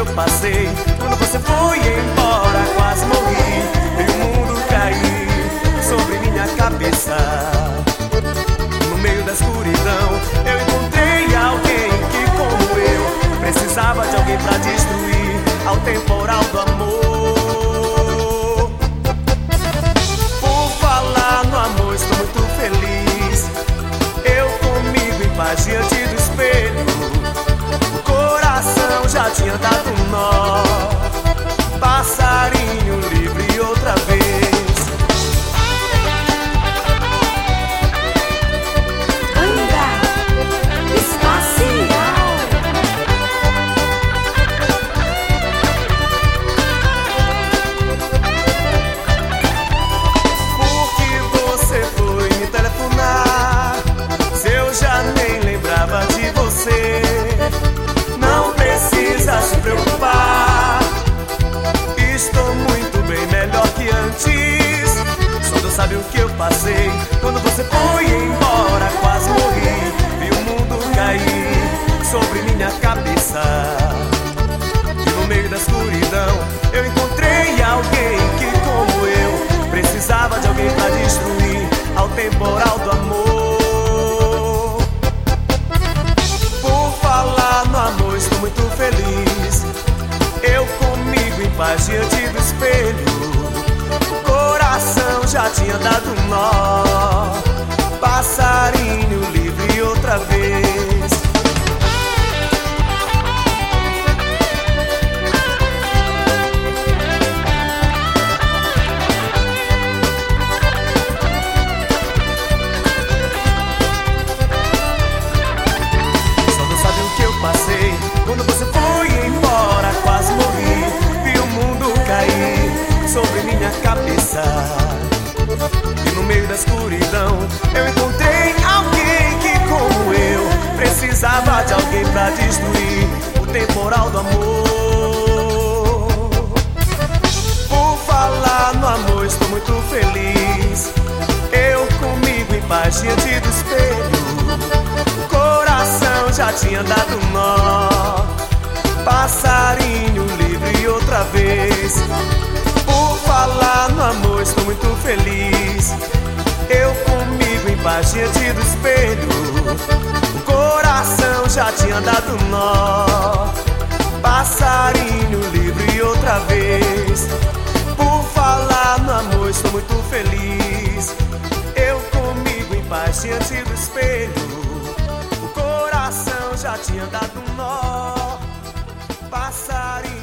eu passei. Quando você foi embora, quase morri. Veio o mundo cair sobre minha cabeça. No meio da escuridão, eu encontrei alguém que, como eu, precisava de alguém pra destruir ao temporal do amor. Por falar no amor, estou muito feliz. Eu comigo em paz diante do espelho. O coração já tinha dado um nó. Passarinho livre outra vez. Não precisa se preocupar, estou muito bem, melhor que antes. Só Deus sabe o que eu passei. Quando você foi embora, quase morri. Vi o mundo cair sobre minha cabeça. E no meio da escuridão, eu encontrei alguém que, como eu, precisava de alguém pra destruir ao temporal do amor. Estou muito feliz, eu comigo em paz diante do espelho. O coração já tinha dado um nó. Passarinho livre outra vez. Só Deus sabe o que eu passei. Quando você foi embora, quase morri. Vi o mundo cair sobre minha cabeça. E no meio da escuridão, eu encontrei alguém que, como eu, precisava de alguém pra destruir o temporal do amor. Por falar no amor, estou muito feliz. Eu comigo em paz diante do espelho. O coração já tinha dado um nó. Passarinho livre outra vez. Por falar no amor, estou muito feliz. Eu comigo em paz diante do espelho. O coração já tinha dado um nó. Passarinho livre outra vez. Por falar no amor, estou muito feliz. Eu comigo em paz diante do espelho. O coração já tinha dado um nó. Passarinho